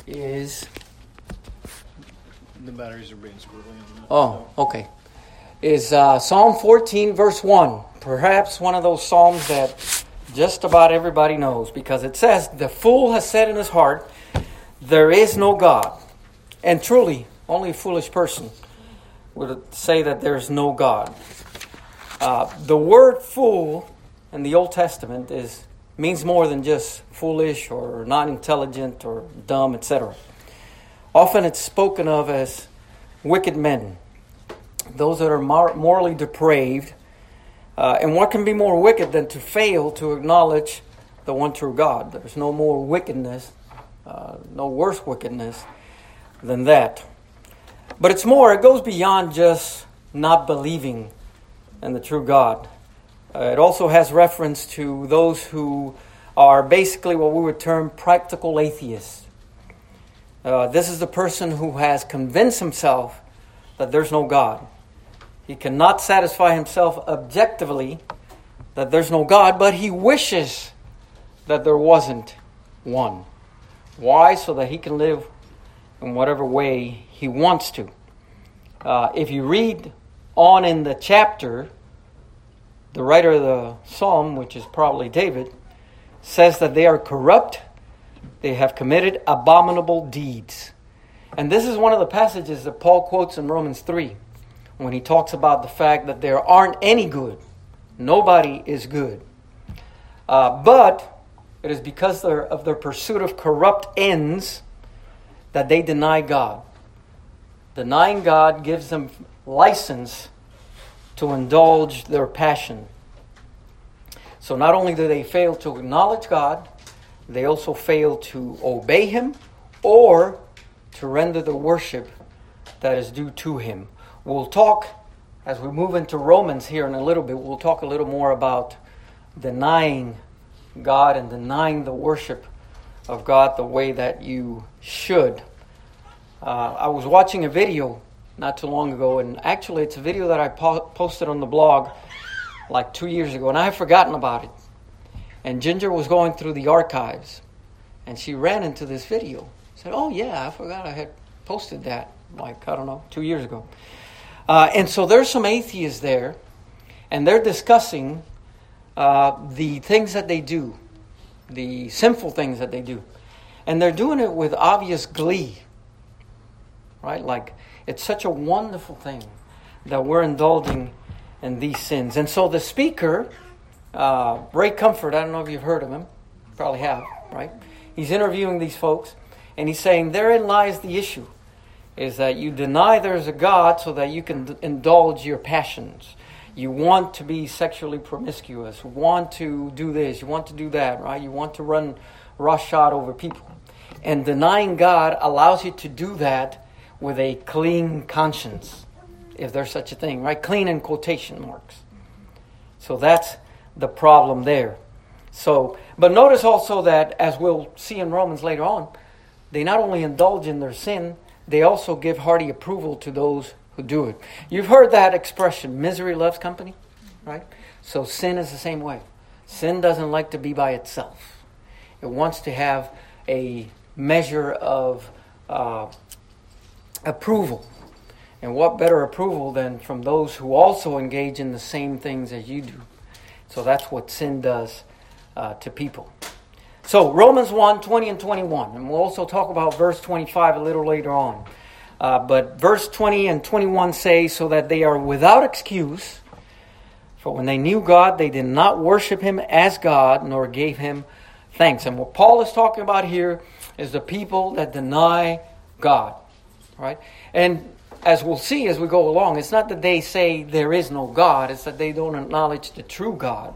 is... The batteries are being squiggly on that. Oh, okay. Is Psalm 14, verse 1. Perhaps one of those psalms that just about everybody knows, because it says, "The fool has said in his heart, there is no God." And truly, only a foolish person would say that there's no God. The word fool in the Old Testament means more than just foolish or not intelligent or dumb, etc. Often it's spoken of as wicked men, those that are morally depraved. And what can be more wicked than to fail to acknowledge the one true God? There's no more wickedness, no worse wickedness than that. But it goes beyond just not believing in the true God. It also has reference to those who are basically what we would term practical atheists. This is the person who has convinced himself that there's no God. He cannot satisfy himself objectively that there's no God, but he wishes that there wasn't one. Why? So that he can live in whatever way he wants to. If you read on in the chapter, the writer of the psalm, which is probably David, says that they are corrupt, they have committed abominable deeds. And this is one of the passages that Paul quotes in Romans 3, when he talks about the fact that there aren't any good. Nobody is good. But it is because of their pursuit of corrupt ends that they deny God. Denying God gives them license to indulge their passion. So not only do they fail to acknowledge God, they also fail to obey Him or to render the worship that is due to Him. We'll talk, as we move into Romans here in a little bit, we'll talk a little more about denying God and denying the worship of God the way that you should. I was watching a video not too long ago, and actually it's a video that I posted on the blog like 2 years ago, and I have forgotten about it. And Ginger was going through the archives, and she ran into this video. Said, "Oh yeah, I forgot I had posted that, 2 years ago." And so there's some atheists there, and they're discussing the things that they do, the sinful things that they do. And they're doing it with obvious glee. Right? Like, it's such a wonderful thing that we're indulging in these sins. And so the speaker, Ray Comfort, I don't know if you've heard of him. You probably have, right? He's interviewing these folks, and he's saying, therein lies the issue, is that you deny there's a God so that you can indulge your passions. You want to be sexually promiscuous, want to do this, you want to do that, right? You want to run roughshod over people. And denying God allows you to do that with a clean conscience, if there's such a thing, right? Clean in quotation marks. So that's the problem there. So, but notice also that, as we'll see in Romans later on, they not only indulge in their sin, they also give hearty approval to those who do it. You've heard that expression, misery loves company, right? So sin is the same way. Sin doesn't like to be by itself. It wants to have a measure of approval. And what better approval than from those who also engage in the same things as you do. So that's what sin does to people. So Romans 1, 20 and 21. And we'll also talk about verse 25 a little later on. But verse 20 and 21 say, so that they are without excuse. For when they knew God, they did not worship Him as God, nor gave Him thanks. And what Paul is talking about here is the people that deny God. Right? And as we'll see as we go along, it's not that they say there is no God, it's that they don't acknowledge the true God.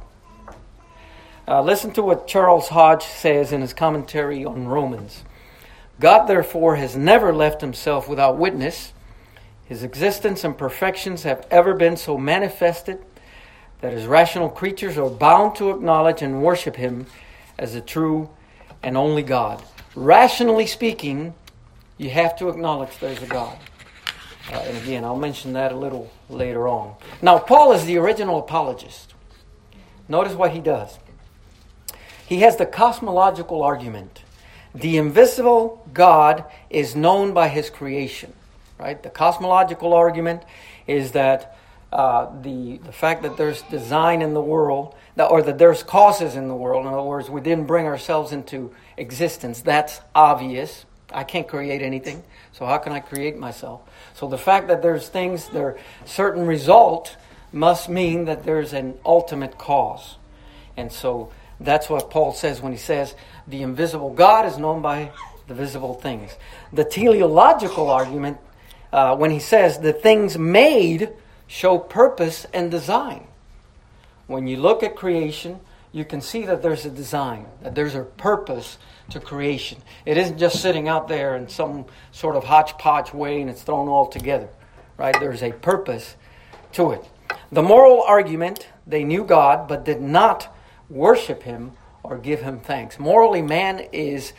Listen to what Charles Hodge says in his commentary on Romans. God, therefore, has never left Himself without witness. His existence and perfections have ever been so manifested that His rational creatures are bound to acknowledge and worship Him as the true and only God. Rationally speaking, you have to acknowledge there's a God. And again, I'll mention that a little later on. Now, Paul is the original apologist. Notice what he does. He has the cosmological argument The invisible God is known by His creation. Right? The cosmological argument is that the fact that there's design in the world, or that there's causes in the world. In other words, we didn't bring ourselves into existence. That's obvious. I can't create anything, so how can I create myself? So the fact that there's things, there certain result must mean that there's an ultimate cause. And so that's what Paul says when he says the invisible God is known by the visible things. The teleological argument, when he says the things made show purpose and design. When you look at creation, you can see that there's a design, that there's a purpose to creation. It isn't just sitting out there in some sort of hodgepodge way and it's thrown all together. Right? There's a purpose to it. The moral argument, they knew God but did not worship Him or give Him thanks. Morally, man is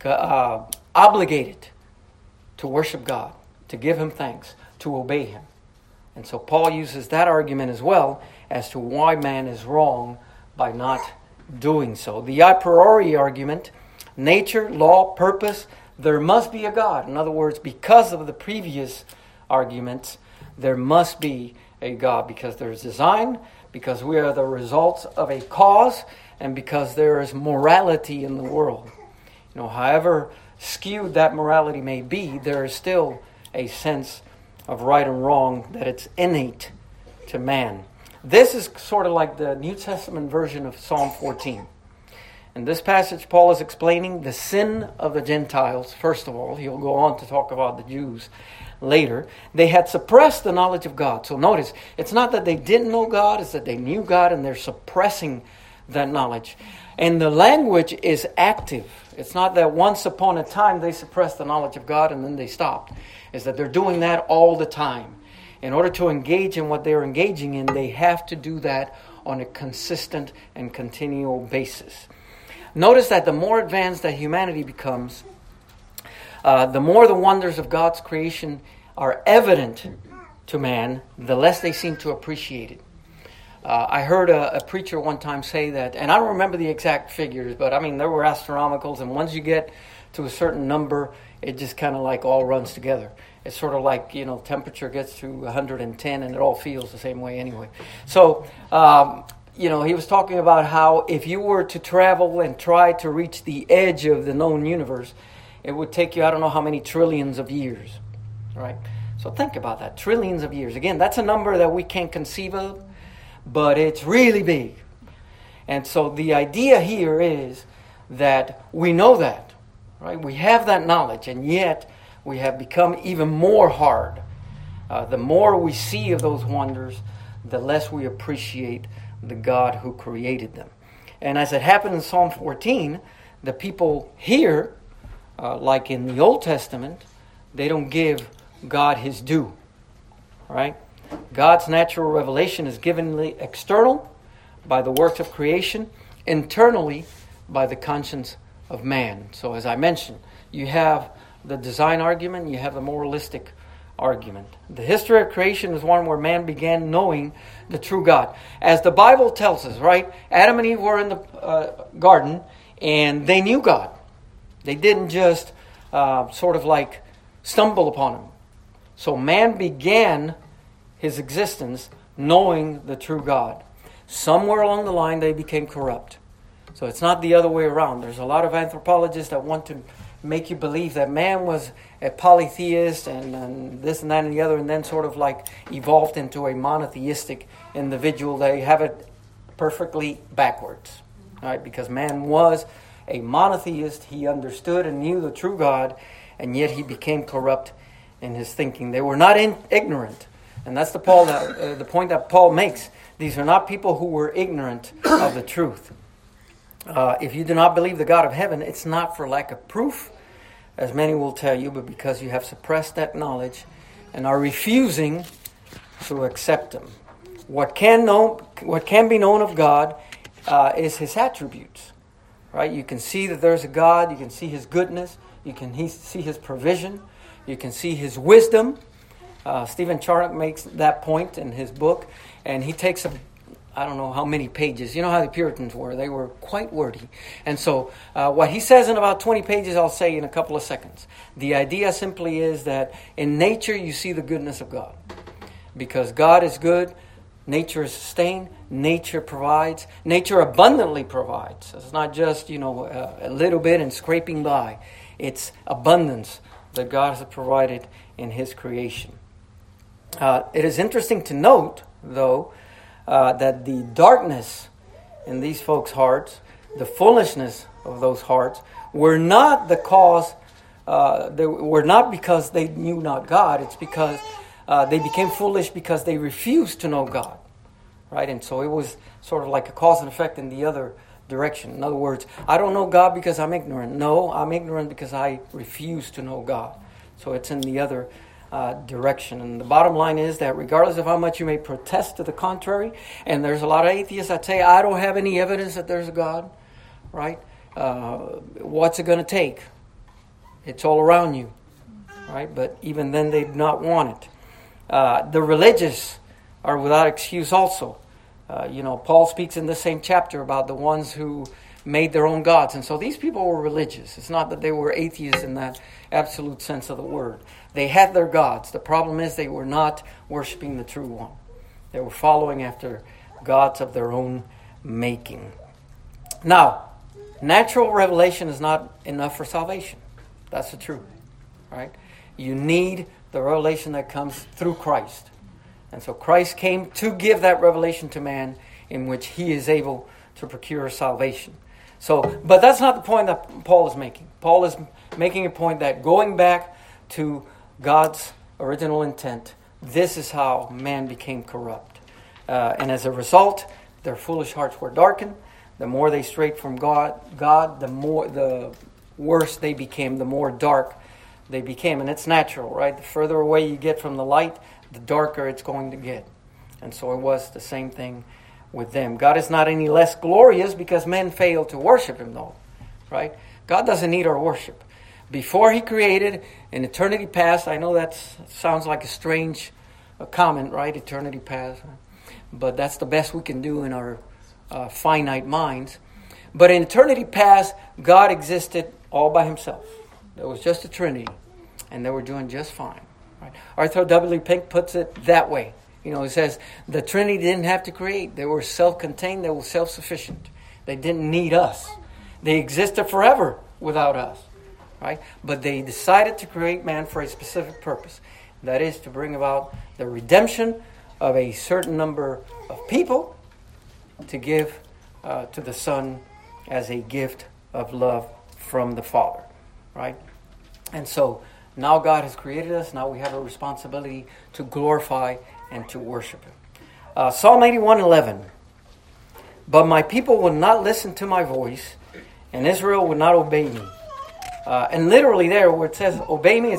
obligated to worship God, to give Him thanks, to obey Him. And so Paul uses that argument as well as to why man is wrong by not doing so. The a priori argument, nature, law, purpose, there must be a God. In other words, because of the previous arguments, there must be a God, because there's design, because we are the results of a cause, and because there is morality in the world. You know, however skewed that morality may be, there is still a sense of right and wrong that it's innate to man. This is sort of like the New Testament version of Psalm 14. In this passage, Paul is explaining the sin of the Gentiles. First of all, he'll go on to talk about the Jews later. They had suppressed the knowledge of God. So notice, it's not that they didn't know God, it's that they knew God and they're suppressing that knowledge. And the language is active. It's not that once upon a time they suppressed the knowledge of God and then they stopped. It's that they're doing that all the time. In order to engage in what they're engaging in, they have to do that on a consistent and continual basis. Notice that the more advanced that humanity becomes, the more the wonders of God's creation are evident to man, the less they seem to appreciate it. I heard a preacher one time say that, and I don't remember the exact figures, but I mean, there were astronomicals, and once you get to a certain number, it just kind of like all runs together. It's sort of like, you know, temperature gets to 110 and it all feels the same way anyway. So, you know, he was talking about how if you were to travel and try to reach the edge of the known universe, it would take you, I don't know how many trillions of years, right? So think about that, trillions of years. Again, that's a number that we can't conceive of, but it's really big. And so the idea here is that we know that, right? We have that knowledge, and yet we have become even more hard. The more we see of those wonders, the less we appreciate the God who created them. And as it happened in Psalm 14, the people here, like in the Old Testament, they don't give God His due, right? God's natural revelation is given external by the works of creation, internally by the conscience of man. So as I mentioned, you have the design argument, you have the moralistic argument. The history of creation is one where man began knowing the true God. As the Bible tells us, right? Adam and Eve were in the garden and they knew God. They didn't just sort of like stumble upon Him. So man began his existence knowing the true God. Somewhere along the line they became corrupt. So it's not the other way around. There's a lot of anthropologists that want to make you believe that man was a polytheist and this and that and the other, and then sort of like evolved into a monotheistic individual. They have it perfectly backwards, right? Because man was a monotheist. He understood and knew the true God, and yet he became corrupt in his thinking. They were not ignorant, and that's the point that Paul makes. These are not people who were ignorant of the truth. If you do not believe the God of heaven, it's not for lack of proof, as many will tell you, but because you have suppressed that knowledge and are refusing to accept Him. What can be known of God is His attributes, right? You can see that there's a God. You can see His goodness. You can see His provision. You can see His wisdom. Stephen Charnock makes that point in his book, and he takes I don't know how many pages. You know how the Puritans were. They were quite wordy. And so what he says in about 20 pages, I'll say in a couple of seconds. The idea simply is that in nature you see the goodness of God. Because God is good, nature is sustained, nature provides, nature abundantly provides. It's not just, a little bit and scraping by. It's abundance that God has provided in His creation. It is interesting to note, though, that the darkness in these folks' hearts, the foolishness of those hearts, were not the cause. They were not because they knew not God. It's because they became foolish because they refused to know God, right? And so it was sort of like a cause and effect in the other direction. In other words, I don't know God because I'm ignorant. No, I'm ignorant because I refuse to know God. So it's in the other direction. And the bottom line is that regardless of how much you may protest to the contrary, and there's a lot of atheists that say, I don't have any evidence that there's a God, right? What's it going to take? It's all around you, right? But even then they do not want it. The religious are without excuse also. Paul speaks in the same chapter about the ones who made their own gods. And so these people were religious. It's not that they were atheists in that absolute sense of the word. They had their gods. The problem is they were not worshiping the true one. They were following after gods of their own making. Now, natural revelation is not enough for salvation. That's the truth, right? You need the revelation that comes through Christ. And so Christ came to give that revelation to man in which He is able to procure salvation. But that's not the point that Paul is making. Paul is making a point that going back to God's original intent, this is how man became corrupt. And as a result, their foolish hearts were darkened. The more they strayed from God, the worse they became, the more dark they became. And it's natural, right? The further away you get from the light, the darker it's going to get. And so it was the same thing with them. God is not any less glorious because men fail to worship Him, though, right? God doesn't need our worship. Before He created, in eternity past, I know that sounds like a strange comment, right? Eternity past. But that's the best we can do in our finite minds. But in eternity past, God existed all by Himself. There was just a Trinity, and they were doing just fine. Right? Arthur W. Pink puts it that way. He says the Trinity didn't have to create. They were self-contained. They were self-sufficient. They didn't need us. They existed forever without us. Right? But they decided to create man for a specific purpose. That is to bring about the redemption of a certain number of people to give to the Son as a gift of love from the Father. Right? And so now God has created us. Now we have a responsibility to glorify and to worship Him. Psalm 81:11. But my people will not listen to my voice, and Israel will not obey me. And literally there, where it says obey me,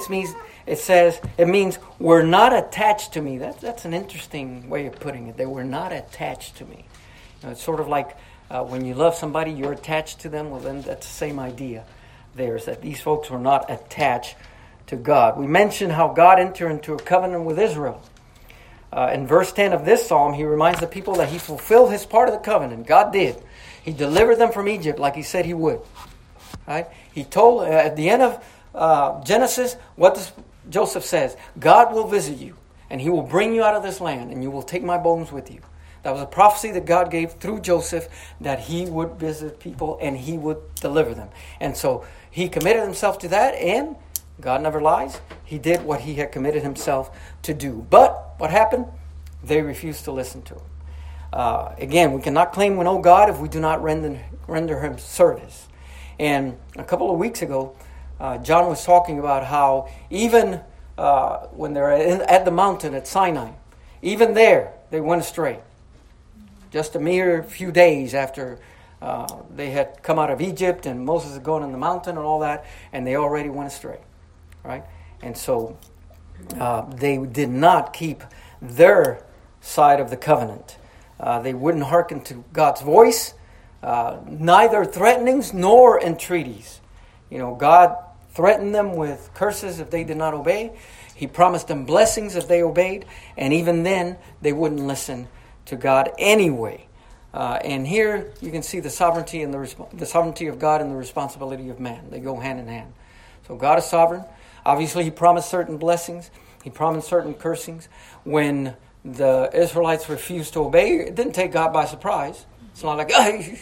it means were not attached to me. That's an interesting way of putting it. They were not attached to me. It's sort of like when you love somebody, you're attached to them. Well, then that's the same idea. There's that these folks were not attached to God. We mentioned how God entered into a covenant with Israel. In verse 10 of this psalm, He reminds the people that He fulfilled His part of the covenant. God did. He delivered them from Egypt like He said He would. Right? He told at the end of Genesis, what does Joseph says? God will visit you, and He will bring you out of this land, and you will take my bones with you. That was a prophecy that God gave through Joseph, that He would visit people and He would deliver them. And so He committed Himself to that, and God never lies. He did what He had committed Himself to do. But what happened? They refused to listen to Him. Again, we cannot claim we know God if we do not render Him service. And a couple of weeks ago, John was talking about how even when they're at the mountain at Sinai, even there they went astray. Just a mere few days after they had come out of Egypt and Moses had gone on the mountain and all that, and they already went astray. Right? And so they did not keep their side of the covenant. They wouldn't hearken to God's voice, neither threatenings nor entreaties. God threatened them with curses if they did not obey. He promised them blessings if they obeyed. And even then, they wouldn't listen to God anyway. And here you can see the sovereignty and the sovereignty of God and the responsibility of man. They go hand in hand. So God is sovereign. Obviously, He promised certain blessings. He promised certain cursings. When the Israelites refused to obey, it didn't take God by surprise. It's not like, hey,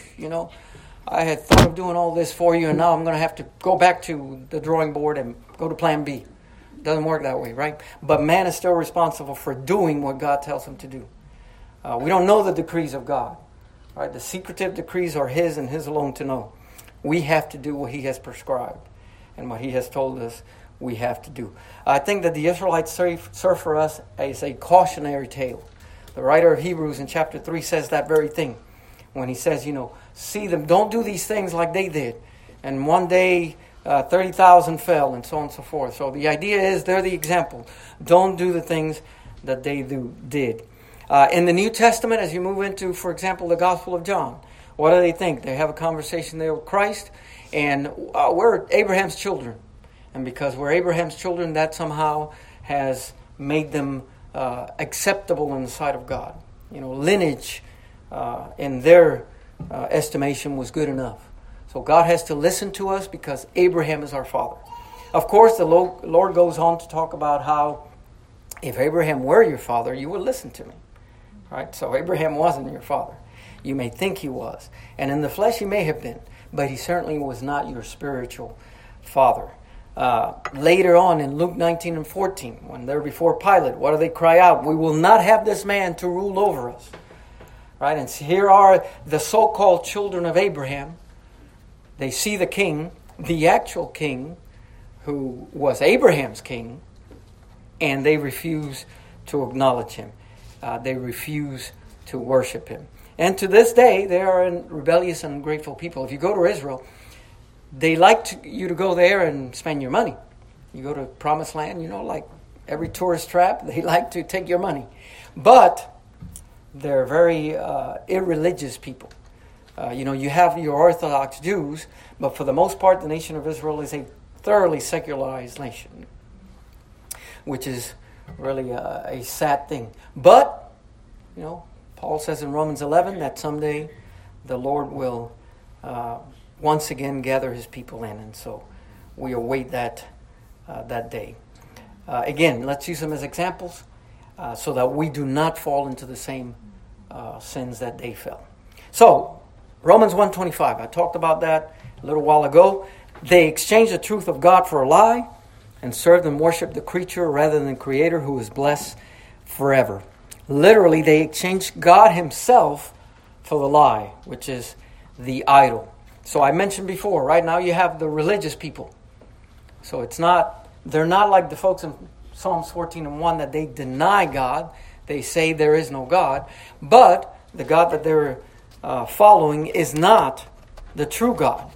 I had thought of doing all this for you, and now I'm going to have to go back to the drawing board and go to plan B. It doesn't work that way, right? But man is still responsible for doing what God tells him to do. We don't know the decrees of God. Right? The secretive decrees are His and His alone to know. We have to do what He has prescribed and what He has told us we have to do. I think that the Israelites serve for us as a cautionary tale. The writer of Hebrews in chapter 3 says that very thing. When he says, see them, don't do these things like they did. And one day, 30,000 fell and so on and so forth. So the idea is they're the example. Don't do the things that they did. In the New Testament, as you move into, for example, the Gospel of John, what do they think? They have a conversation there with Christ, and we're Abraham's children. And because we're Abraham's children, that somehow has made them acceptable in the sight of God. Lineage in their estimation was good enough. So God has to listen to us because Abraham is our father. Of course, the Lord goes on to talk about how if Abraham were your father, you would listen to me. Right? So Abraham wasn't your father. You may think he was. And in the flesh he may have been. But he certainly was not your spiritual father. Later on in Luke 19 and 14, when they're before Pilate, what do they cry out? We will not have this man to rule over us. Right? And here are the so-called children of Abraham. They see the king, the actual king, who was Abraham's king, and they refuse to acknowledge him. They refuse to worship him. And to this day, they are a rebellious and ungrateful people. If you go to Israel, they like you to go there and spend your money. You go to Promised Land, like every tourist trap, they like to take your money. But they're very irreligious people. You have your Orthodox Jews, but for the most part, the nation of Israel is a thoroughly secularized nation, which is really a sad thing. But, Paul says in Romans 11 that someday the Lord will once again gather His people in. And so we await that day. Again, let's use them as examples so that we do not fall into the same sins that they fell. So, Romans 1:25, I talked about that a little while ago. They exchanged the truth of God for a lie and served and worshiped the creature rather than the Creator who is blessed forever. Literally, they exchanged God Himself for the lie, which is the idol. So I mentioned before, right now you have the religious people. So they're not like the folks in Psalms 14 and 1 that they deny God. They say there is no God. But the God that they're following is not the true God.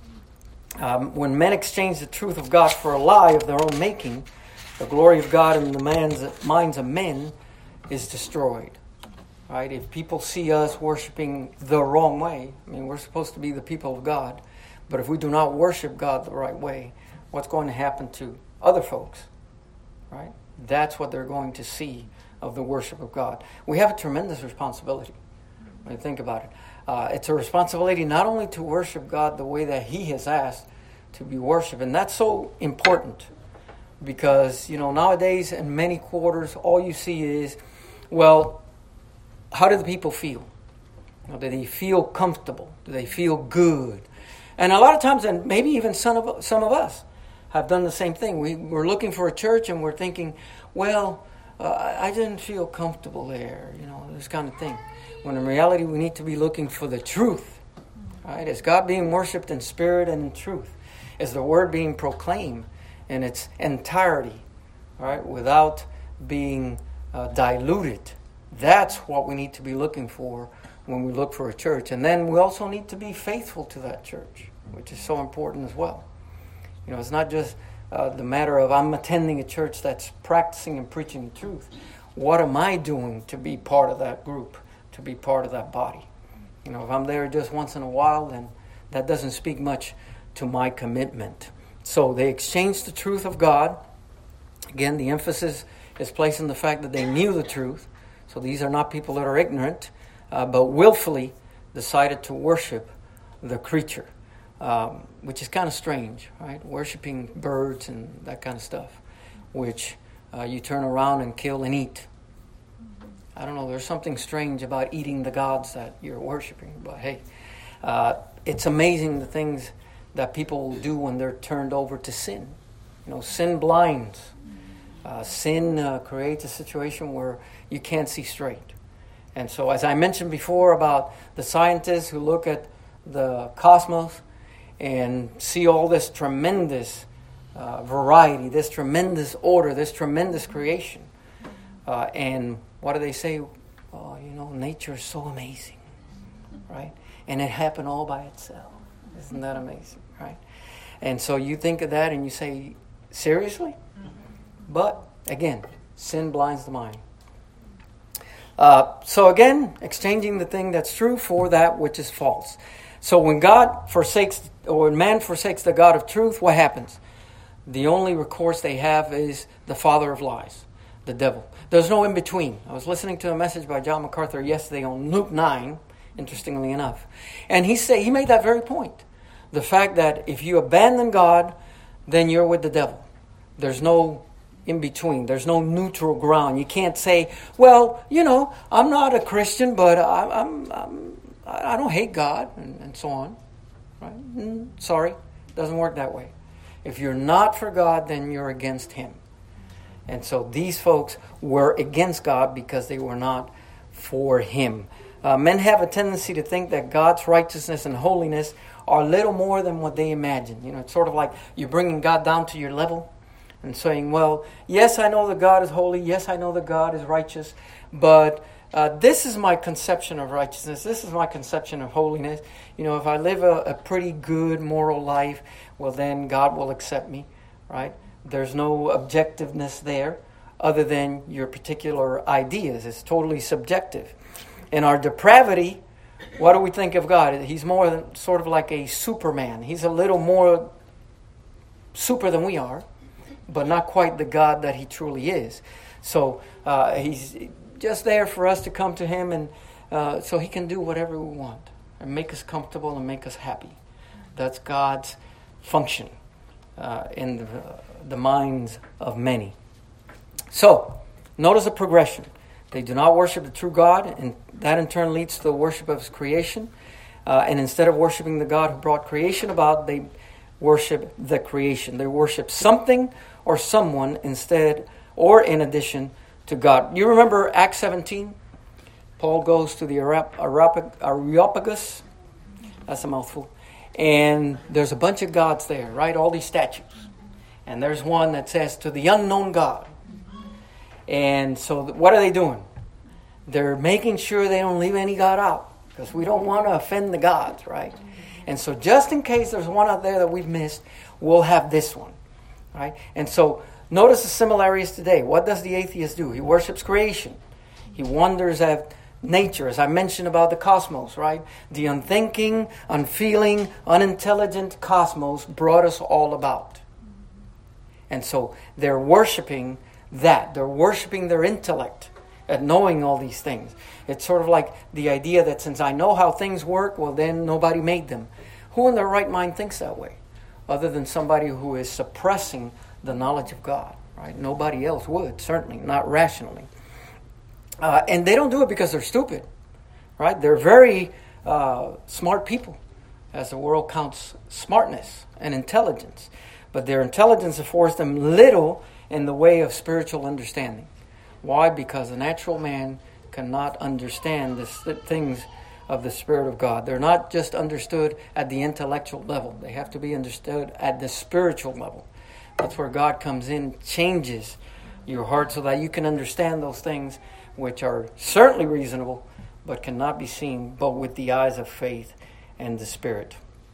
When men exchange the truth of God for a lie of their own making, the glory of God in the minds of men is destroyed. Right? If people see us worshiping the wrong way, we're supposed to be the people of God, but if we do not worship God the right way, what's going to happen to other folks? Right? That's what they're going to see of the worship of God. We have a tremendous responsibility when you think about it. It's a responsibility not only to worship God the way that He has asked to be worshipped, and that's so important because, nowadays in many quarters, all you see is, how do the people feel? Do they feel comfortable? Do they feel good? And a lot of times, and maybe even some of us have done the same thing. We're looking for a church and we're thinking, I didn't feel comfortable there, this kind of thing. When in reality, we need to be looking for the truth. Right? Is God being worshipped in spirit and in truth? Is the word being proclaimed in its entirety, right, without being diluted? That's what we need to be looking for when we look for a church. And then we also need to be faithful to that church, which is so important as well. It's not just the matter of I'm attending a church that's practicing and preaching the truth. What am I doing to be part of that group, to be part of that body? If I'm there just once in a while, then that doesn't speak much to my commitment. So they exchanged the truth of God. Again, the emphasis is placed on the fact that they knew the truth. So these are not people that are ignorant, but willfully decided to worship the creature, which is kind of strange, right? Worshiping birds and that kind of stuff, which you turn around and kill and eat. I don't know, there's something strange about eating the gods that you're worshiping, but hey, it's amazing the things that people will do when they're turned over to sin. You know, sin blinds. Sin creates a situation where you can't see straight. And so, as I mentioned before about the scientists who look at the cosmos and see all this tremendous variety, this tremendous order, this tremendous creation, and what do they say? Oh, you know, nature is so amazing, right? And it happened all by itself. Isn't that amazing, right? And so you think of that and you say, seriously? But, again, sin blinds the mind. So again, exchanging the thing that's true for that which is false. So when God forsakes, or when man forsakes the God of truth, what happens? The only recourse they have is the father of lies, the devil. There's no in-between. I was listening to a message by John MacArthur yesterday on Luke 9, interestingly enough. And he made that very point. The fact that if you abandon God, then you're with the devil. There's no in-between. There's no neutral ground. You can't say, well, you know, I'm not a Christian, but I don't hate God, and so on. Right? Sorry, it doesn't work that way. If you're not for God, then you're against Him. And so these folks were against God because they were not for Him. Men have a tendency to think that God's righteousness and holiness are little more than what they imagine. You know, it's sort of like you're bringing God down to your level and saying, well, yes, I know that God is holy. Yes, I know that God is righteous. But this is my conception of righteousness. This is my conception of holiness. You know, if I live a pretty good moral life, well, then God will accept me, right? There's no objectiveness there other than your particular ideas. It's totally subjective. In our depravity, what do we think of God? He's more than sort of like a Superman. He's a little more super than we are, but not quite the God that He truly is. So He's just there for us to come to Him, and so He can do whatever we want and make us comfortable and make us happy. That's God's function in the minds of many. So, notice the progression. They do not worship the true God, and that in turn leads to the worship of His creation. And instead of worshiping the God who brought creation about, they worship the creation. They worship something or someone instead or in addition to God. You remember Acts 17? Paul goes to the Areopagus. That's a mouthful. And there's a bunch of gods there, right? All these statues. And there's one that says, to the unknown God. And so what are they doing? They're making sure they don't leave any God out, because we don't want to offend the gods, right? And so just in case there's one out there that we've missed, we'll have this one, right? And so notice the similarities today. What does the atheist do? He worships creation. He wonders at nature, as I mentioned about the cosmos, right? The unthinking, unfeeling, unintelligent cosmos brought us all about. And so they're worshiping that. They're worshiping their intellect at knowing all these things. It's sort of like the idea that since I know how things work, well, then nobody made them. Who in their right mind thinks that way? Other than somebody who is suppressing the knowledge of God, right? Nobody else would, certainly, not rationally. And they don't do it because they're stupid, right? They're very smart people, as the world counts smartness and intelligence. But their intelligence affords them little in the way of spiritual understanding. Why? Because the natural man cannot understand the things of the Spirit of God. They're not just understood at the intellectual level. They have to be understood at the spiritual level. That's where God comes in, changes your heart so that you can understand those things which are certainly reasonable, but cannot be seen but with the eyes of faith and the Spirit.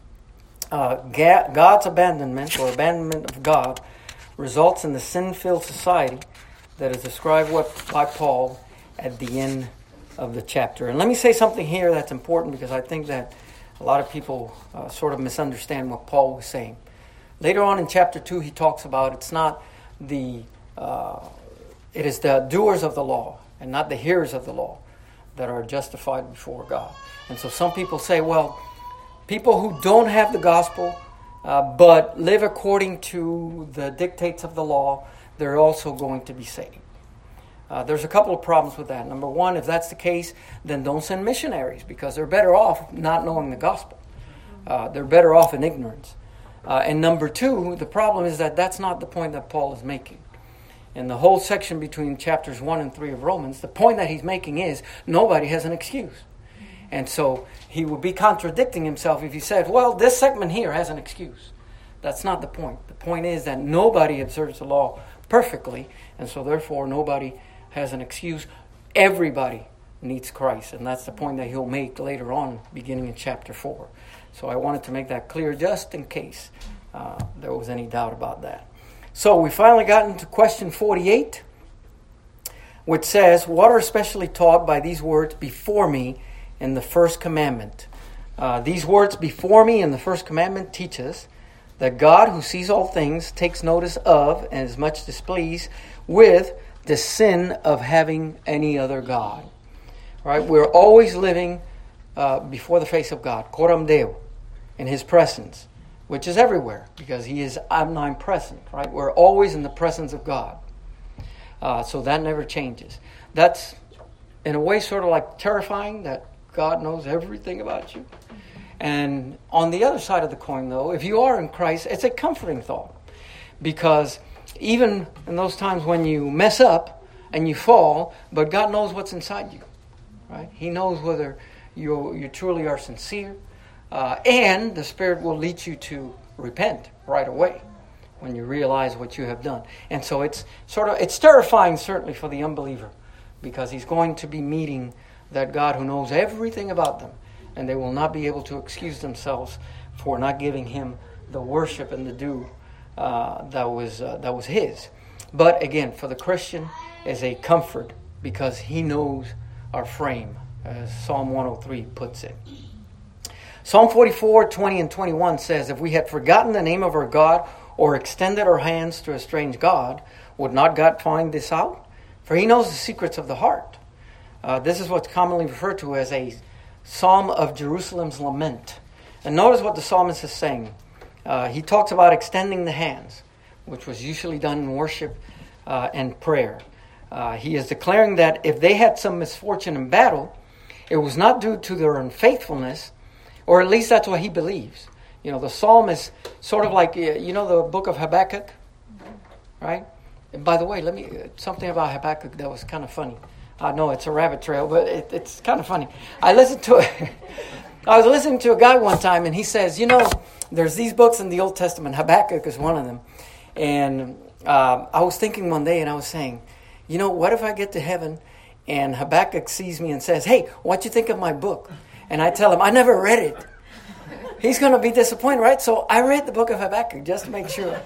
God's abandonment, or abandonment of God, results in the sin-filled society that is described by Paul at the end of the chapter. And let me say something here that's important, because I think that a lot of people sort of misunderstand what Paul was saying. Later on in chapter 2, he talks about it is the doers of the law and not the hearers of the law that are justified before God. And so some people say, well, people who don't have the gospel but live according to the dictates of the law, they're also going to be saved. There's a couple of problems with that. Number one, if that's the case, then don't send missionaries, because they're better off not knowing the gospel. They're better off in ignorance. And number two, the problem is that that's not the point that Paul is making. In the whole section between chapters 1 and 3 of Romans, the point that he's making is nobody has an excuse. And so he would be contradicting himself if he said, well, this segment here has an excuse. That's not the point. The point is that nobody observes the law perfectly, and so therefore nobody has an excuse. Everybody needs Christ, and that's the point that he'll make later on, beginning in chapter 4. So I wanted to make that clear just in case there was any doubt about that. So we finally got into question 48, which says, what are especially taught by these words before me in the first commandment? These words before me in the first commandment teach us that God, who sees all things, takes notice of and is much displeased with the sin of having any other God. Right? We're always living before the face of God, coram Deo, in His presence, which is everywhere because He is omnipresent. Right? We're always in the presence of God. So that never changes. That's, in a way, sort of like terrifying that God knows everything about you. And on the other side of the coin, though, if you are in Christ, it's a comforting thought. Because even in those times when you mess up and you fall, but God knows what's inside you. Right? He knows whether you truly are sincere. And the Spirit will lead you to repent right away when you realize what you have done. And so it's terrifying, certainly, for the unbeliever, because he's going to be meeting that God who knows everything about them, and they will not be able to excuse themselves for not giving Him the worship and the due that was His. But again, for the Christian, is a comfort because He knows our frame, as Psalm 103 puts it. Psalm 44, 20 and 21 says, if we had forgotten the name of our God or extended our hands to a strange God, would not God find this out? For He knows the secrets of the heart. This is what's commonly referred to as a Psalm of Jerusalem's lament. And notice what the psalmist is saying. He talks about extending the hands, which was usually done in worship and prayer. He is declaring that if they had some misfortune in battle, it was not due to their unfaithfulness, or at least that's what he believes. You know, the psalm is sort of like, you know, the book of Habakkuk, right? And by the way, something about Habakkuk that was kind of funny. I know it's a rabbit trail, but it's kind of funny. I was listening to a guy one time, and he says, you know, there's these books in the Old Testament. Habakkuk is one of them. And I was thinking one day, and I was saying, you know, what if I get to heaven, and Habakkuk sees me and says, hey, what you think of my book? And I tell him, I never read it. He's going to be disappointed, right? So I read the book of Habakkuk just to make sure.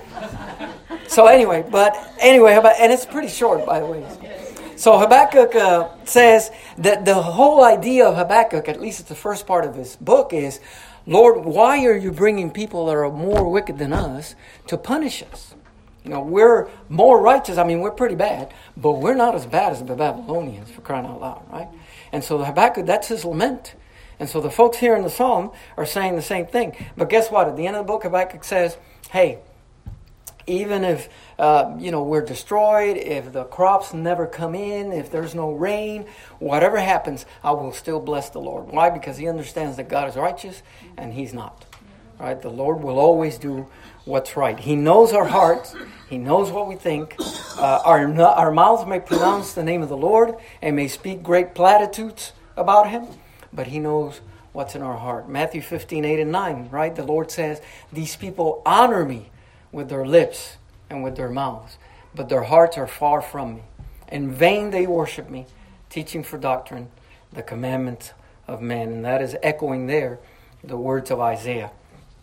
So anyway, and it's pretty short, by the way. So Habakkuk says that the whole idea of Habakkuk, at least it's the first part of his book, is, Lord, why are you bringing people that are more wicked than us to punish us? You know, we're more righteous. I mean, we're pretty bad, but we're not as bad as the Babylonians, for crying out loud, right? And so Habakkuk, that's his lament. And so the folks here in the Psalm are saying the same thing. But guess what? At the end of the book, Habakkuk says, hey, even if, we're destroyed, if the crops never come in, if there's no rain, whatever happens, I will still bless the Lord. Why? Because he understands that God is righteous and He's not. Right? The Lord will always do what's right. He knows our hearts. He knows what we think. Our mouths may pronounce the name of the Lord and may speak great platitudes about Him, but He knows what's in our heart. Matthew 15, 8 and 9, right? The Lord says, these people honor me with their lips and with their mouths, but their hearts are far from me. In vain they worship me, teaching for doctrine the commandments of men. And that is echoing there the words of Isaiah.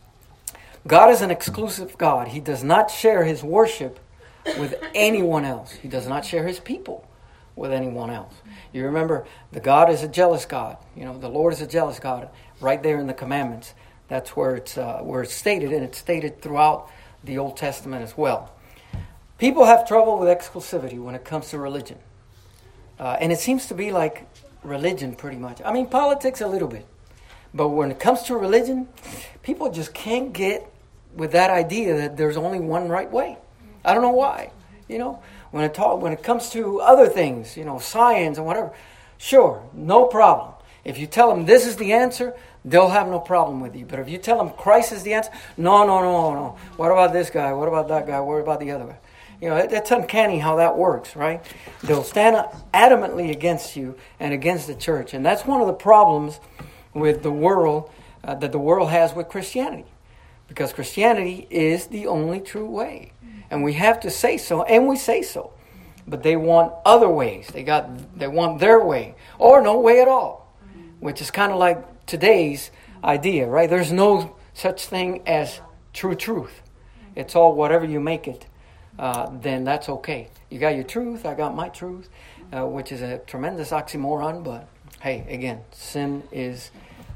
God is an exclusive God. He does not share His worship with anyone else. He does not share His people with anyone else. You remember, the God is a jealous God. You know, the Lord is a jealous God. Right there in the commandments, that's where it's stated, and it's stated throughout the Old Testament as well. People have trouble with exclusivity when it comes to religion. And it seems to be like religion pretty much. I mean, politics a little bit. But when it comes to religion, people just can't get with that idea that there's only one right way. I don't know why. When it comes to other things, science and whatever, sure, no problem. If you tell them this is the answer, they'll have no problem with you. But if you tell them Christ is the answer, no. What about this guy? What about that guy? What about the other guy? It's uncanny how that works, right? They'll stand adamantly against you and against the church. And that's one of the problems with the world, that the world has with Christianity. Because Christianity is the only true way. And we have to say so, and we say so. But they want other ways. They want their way, or no way at all. Which is kind of like today's idea, right? There's no such thing as true truth. It's all whatever you make it. Then that's okay. You got your truth, I got my truth, which is a tremendous oxymoron, but hey, again, sin is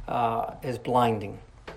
blinding.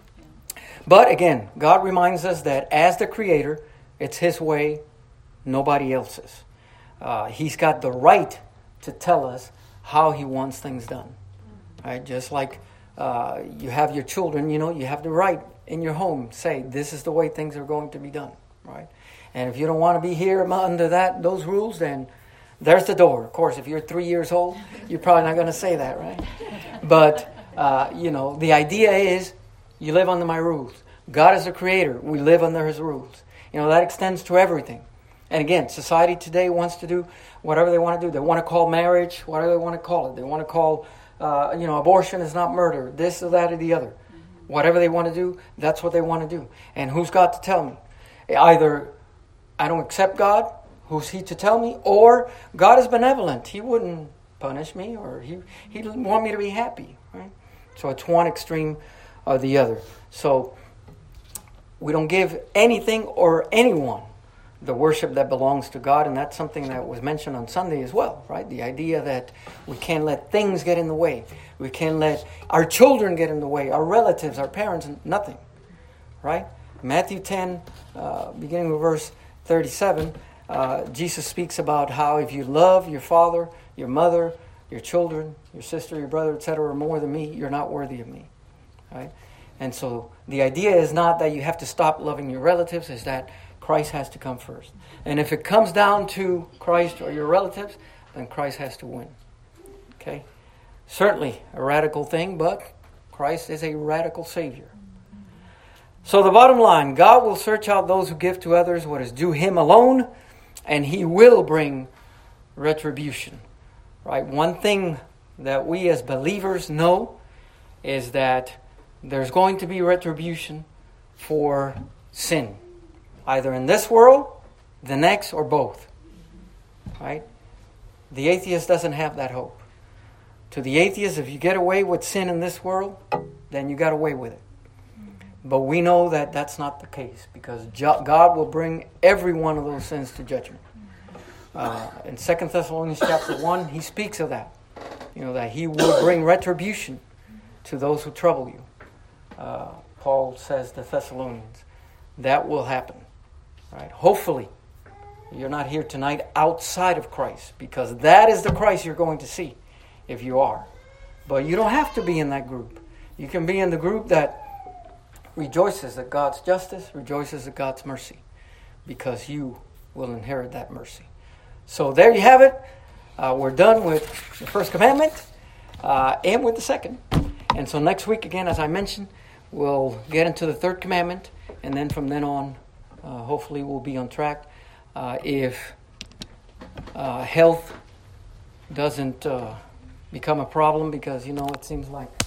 But again, God reminds us that as the Creator, it's His way, nobody else's. He's got the right to tell us how He wants things done. Right? Just like you have your children, you have the right in your home say, this is the way things are going to be done. Right? And if you don't want to be here under those rules, then there's the door. Of course, if you're 3 years old, you're probably not going to say that, right? But, the idea is you live under my rules. God is the Creator. We live under His rules. That extends to everything. And again, society today wants to do whatever they want to do. They want to call marriage, whatever they want to call it. They want to call, abortion is not murder, this or that or the other. Whatever they want to do, that's what they want to do. And who's got to tell me? Either I don't accept God, who's He to tell me? Or God is benevolent. He wouldn't punish me, or He'd want me to be happy. Right? So it's one extreme or the other. So we don't give anything or anyone the worship that belongs to God, and that's something that was mentioned on Sunday as well, right? The idea that we can't let things get in the way. We can't let our children get in the way, our relatives, our parents, nothing, right? Matthew 10, beginning with verse 37, Jesus speaks about how if you love your father, your mother, your children, your sister, your brother, etc., more than me, you're not worthy of me, right? And so the idea is not that you have to stop loving your relatives, is that Christ has to come first. And if it comes down to Christ or your relatives, then Christ has to win. Okay? Certainly a radical thing, but Christ is a radical Savior. So the bottom line, God will search out those who give to others what is due Him alone, and He will bring retribution. Right? One thing that we as believers know is that there's going to be retribution for sin. Either in this world, the next, or both. Right? The atheist doesn't have that hope. To the atheist, if you get away with sin in this world, then you got away with it. But we know that that's not the case, because God will bring every one of those sins to judgment. In 2 Thessalonians chapter 1, he speaks of that. That He will bring retribution to those who trouble you. Paul says to Thessalonians, that will happen. Right? Hopefully, you're not here tonight outside of Christ, because that is the Christ you're going to see if you are. But you don't have to be in that group. You can be in the group that rejoices at God's justice, rejoices at God's mercy, because you will inherit that mercy. So there you have it. We're done with the first commandment and with the second. And so next week, again, as I mentioned, we'll get into the third commandment, and then from then on, hopefully we'll be on track. If health doesn't become a problem, because, it seems like